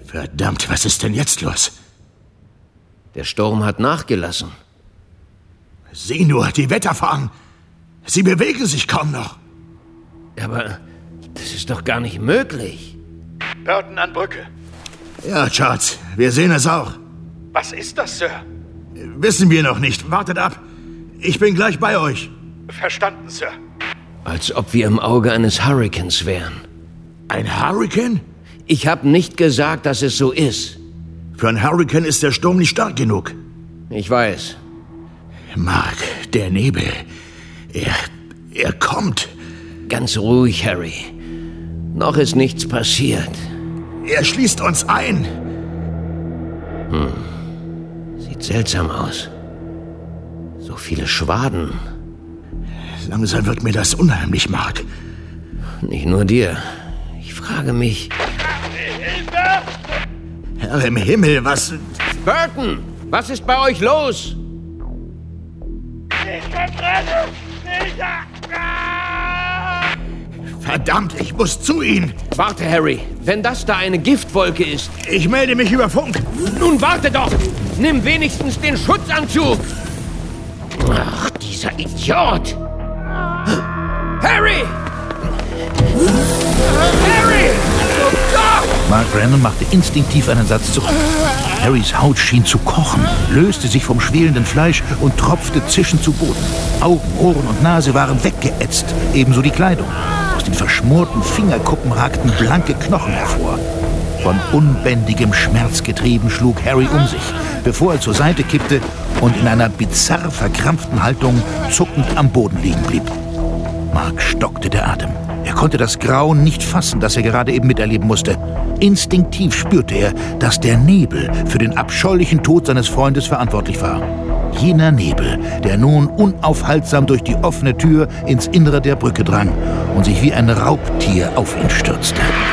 Verdammt, was ist denn jetzt los? Der Sturm hat nachgelassen. Sieh nur, die Wetterfahnen. Sie bewegen sich kaum noch. Aber das ist doch gar nicht möglich. Burton an Brücke. Ja, Charles, wir sehen es auch. Was ist das, Sir? Wissen wir noch nicht. Wartet ab. Ich bin gleich bei euch. Verstanden, Sir. Als ob wir im Auge eines Hurrikans wären. Ein Hurrikan? Ich habe nicht gesagt, dass es so ist. Für ein Hurrikan ist der Sturm nicht stark genug. Ich weiß. Mark, der Nebel. Er kommt. Ganz ruhig, Harry. Noch ist nichts passiert. Er schließt uns ein. Sieht seltsam aus. So viele Schwaden. Langsam wird mir das unheimlich, Mark. Nicht nur dir. Ich frage mich... Herr im Himmel, was... Burton, was ist bei euch los? Ich verbrenne! Verdammt, ich muss zu Ihnen. Warte, Harry. Wenn das da eine Giftwolke ist... Ich melde mich über Funk. Nun warte doch! Nimm wenigstens den Schutzanzug! Ach, dieser Idiot! Harry! Harry! Oh Gott! Mark Brennan machte instinktiv einen Satz zurück. Harrys Haut schien zu kochen, löste sich vom schwelenden Fleisch und tropfte zischend zu Boden. Augen, Ohren und Nase waren weggeätzt, ebenso die Kleidung. Aus den verschmorten Fingerkuppen ragten blanke Knochen hervor. Von unbändigem Schmerz getrieben schlug Harry um sich, bevor er zur Seite kippte und in einer bizarr verkrampften Haltung zuckend am Boden liegen blieb. Mark stockte der Atem. Er konnte das Grauen nicht fassen, das er gerade eben miterleben musste. Instinktiv spürte er, dass der Nebel für den abscheulichen Tod seines Freundes verantwortlich war. Jener Nebel, der nun unaufhaltsam durch die offene Tür ins Innere der Brücke drang und sich wie ein Raubtier auf ihn stürzte.